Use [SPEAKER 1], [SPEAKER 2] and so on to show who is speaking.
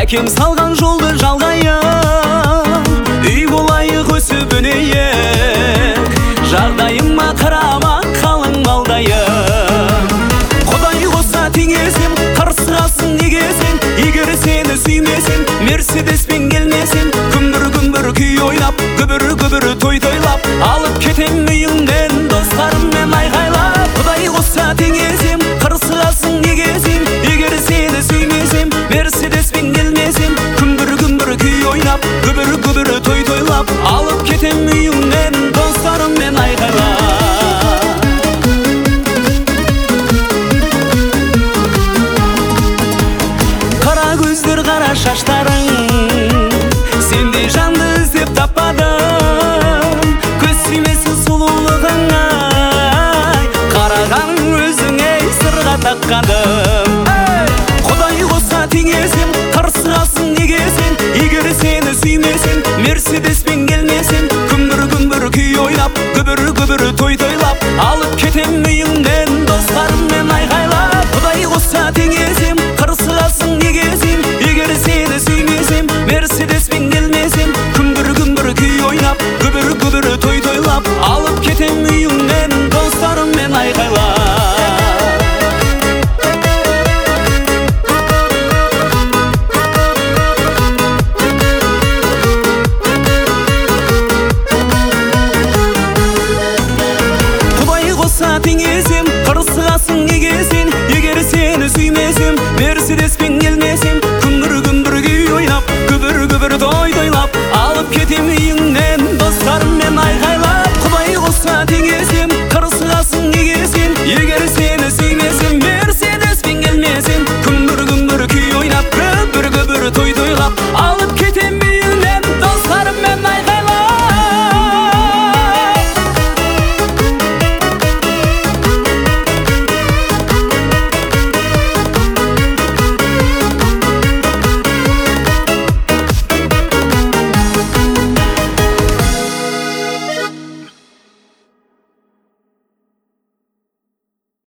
[SPEAKER 1] әкем салған жолды жалғайық, үй болайық өсіп өнейік, жағдайыма қарама қалың малдайық. Құдай қоса теңесем, қарсығасың неге сен? Егер сені сүймесем, мерседеспен келмесем, күмбір-күмбір күй ойнап, күбір-күбір той тойлап, алып кетем үйіңнен достарыммен айғайлап. Құдай қоса теңесем, қарсығасың неге сен? Егер сені сүймесем, мерседеспен келмесем, күмбір-күмбір күй ойнап, күбір-күбір той тойлап, алып кетем үйіңнен достарыммен айғайлап. Қара көздер, қара шаштарың, сендей жанды іздеп таппадым. Көз сүймесін сұлулығыңа, қараған өзіңе сырға таққаным. Құдай қоса теңесем, қарсығасың неге сен? Егер сені сүймесем, мерседеспен келмесем, күмбір-күмбір күй ойнап, күбір-күбір той тойлап, алып кетем үйіңнен достарыммен айғайлап. Құдай қоса теңесем, қарсығасың неге сен? Егер сені сүймесем, мерседеспен келмесем, күмбір-күмбір күй ойнап, күбір-күбір той тойлап, алып кетем үйіңнен достарыммен айғайлап. Теңесем, қарсығасың неге сен? Егер сені сүймесем, мерседеспен келмесем, күмбір-күмбір күй ойнап, күбір-күбір той тойлап, алып кетем үйіңнен достарыммен